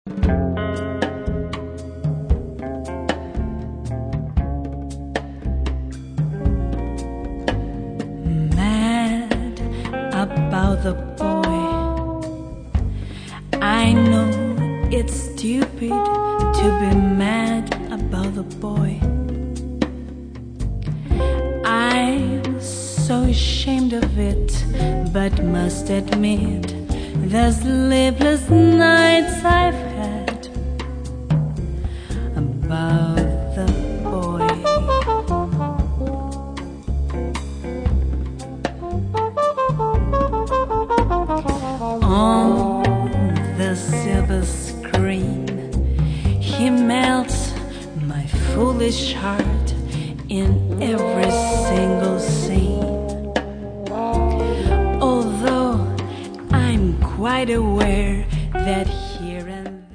Mad about the boy. I know it's stupid to be mad about the boy. I'm so ashamed of it, but must admit the sleepless nights I've had about the boy. On the silver screen, he melts my foolish heart in every single scene. Although I'm quite aware that